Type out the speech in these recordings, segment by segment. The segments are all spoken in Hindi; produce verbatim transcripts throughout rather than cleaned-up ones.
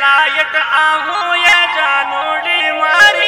फ्लाइट आहूं ये जानूड़ी मारी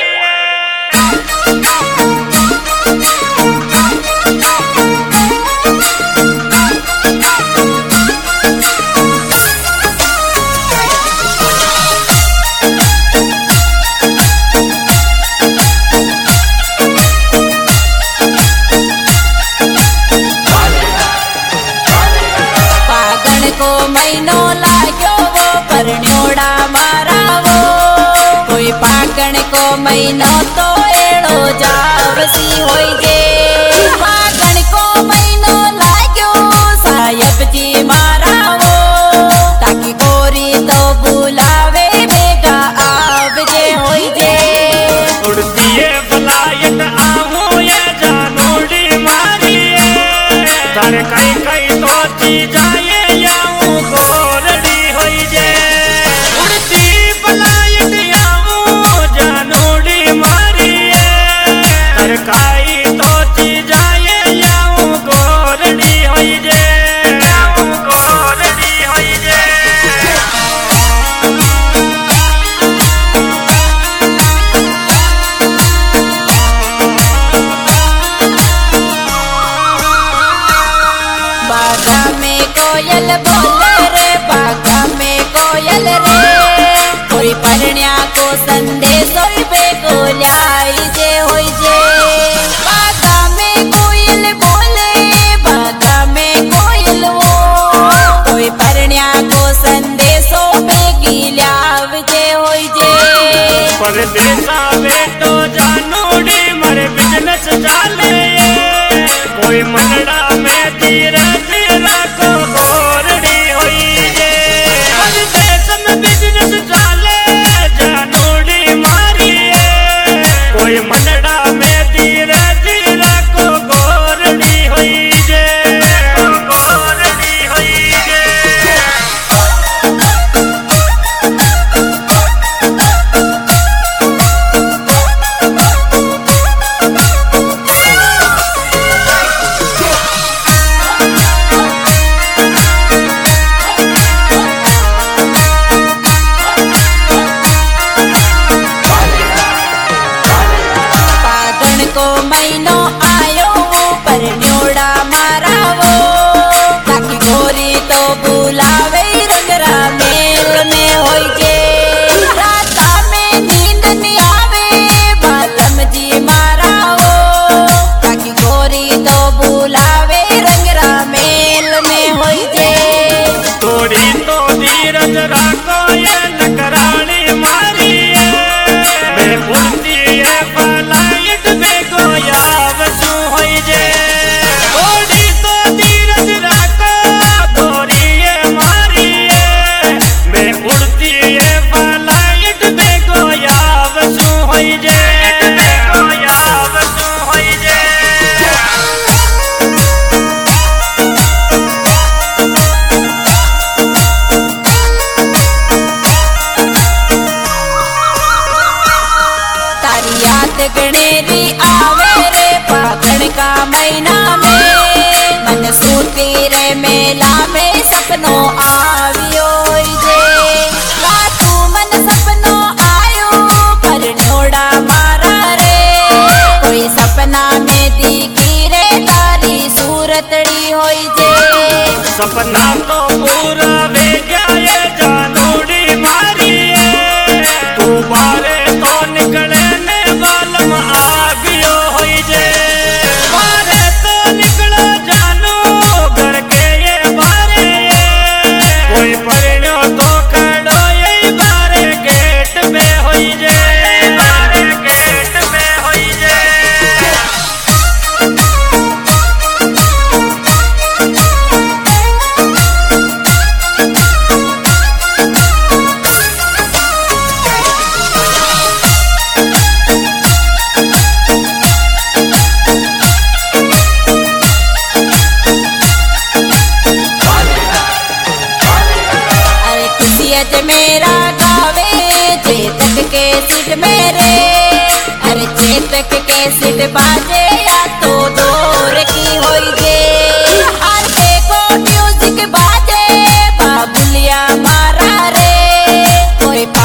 को महीनो लाग्यो वो परण्योड़ा मारा वो कोई पागण को महीनो तो एड़ो जावसी होई जे पागण को महीनो लाग्यो साहब जी मारा वो ताकि गोरी तो बुलावे बेगा आव जे होई जे उड़ती है फ्लाइट आहूं ये जानूड़ी मारी तारे कई कई तो चीज कोयल बोले रे बागा में कोयल रे कोई परण्या को संदेश होई बेगो लाई जे होई जे बागा में कोयल बोले बागा में कोयल वो कोई परण्या को संदेश हो बेगी लाव जे होई जे परदेसा बेटो जानूड़ी मरे बिजनेस चाले कोई मनड़ा में धीरे धीरे को गोरड़ी होई जे परदेस में बिजनेस चाले जानूड़ी मारी कोई मनड़ा में धीरे धीरे को गोरड़ी होई जे गोरड़ी होई जे को महीनो आयो वो परण्योड़ा मारा वो ताकि गोरी तो बुलावे रंगरा मेल में होई जे राता में नींद नहीं आवे बालम जी मारा वो ताकि गोरी तो बुलावे रंगरा मेल में होई जे थोड़ी तो धीरज रखो ये नकरानी मारी मैं उड़ती है फ्लाइट बेगो यावसू होई जे थोड़ी तो धीरज रखो गोरी ये मारी मैं उड़ती है फ्लाइट बेगो यावसू होई जे बेगो यावसू होई जे याद गणेरी आवे रे पागण का महीना में मन सूती रे मेला में सपनों आवियो जे रातू मन सपनों आयो परण्योड़ा मारा रे कोई सपना में दिखी रे तारी सूरतड़ी होई जे सपना तो पूरा वे गया ये जानूड़ी मारी तू बारे तो निकले बालम आगियो होई जे बारे तो निकलो जानू घर के ये बारे कोई परिणो तो खड़ो यही बारे गेट पे होई जे बारे गेट पे होई जे मेरा गावे चेतक के सिट मेरे अरे चेतक के सिट बाजे या तो दौर की होई जे हर देखो म्यूजिक बाजे बाबुलिया मारा रे कोई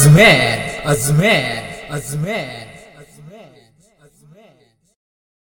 अजमेर अजमेर अजमेर।